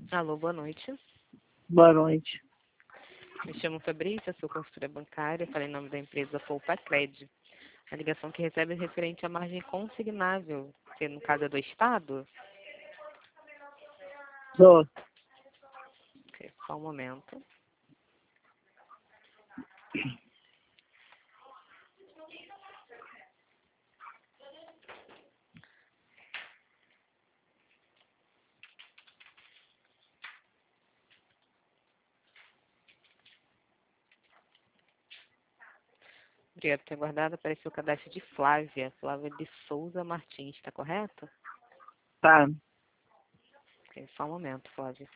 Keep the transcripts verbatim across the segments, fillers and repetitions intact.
Alô, boa noite. Boa noite. Me chamo Fabrícia, sou consultora bancária, falei em nome da empresa Poupa Cred. A ligação que recebe é referente à margem consignável, que no caso é do Estado. Sou. Ok, só um momento. Obrigada por ter aguardado. Apareceu o cadastro de Flávia, Flávia de Souza Martins, está correto? Tá. Ok, só um momento, Flávia.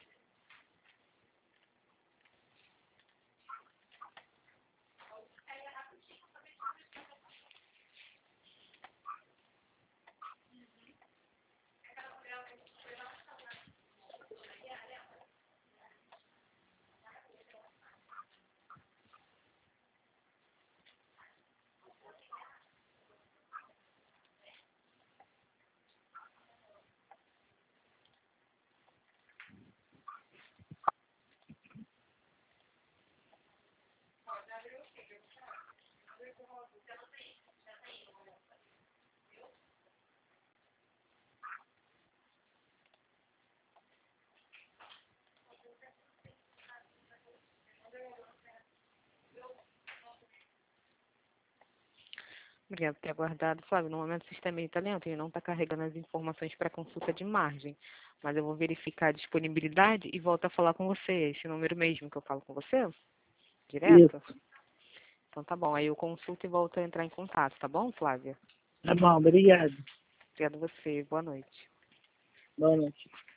Obrigada por ter aguardado. Flávio, no momento o sistema está lento, ele não está carregando as informações para consulta de margem. Mas eu vou verificar a disponibilidade e volto a falar com você. Esse número mesmo que eu falo com você? Direto? Isso. Então tá bom. Aí eu consulto e volto a entrar em contato, tá bom, Flávia? Tá bom, obrigado. Obrigada a você. Boa noite. Boa noite.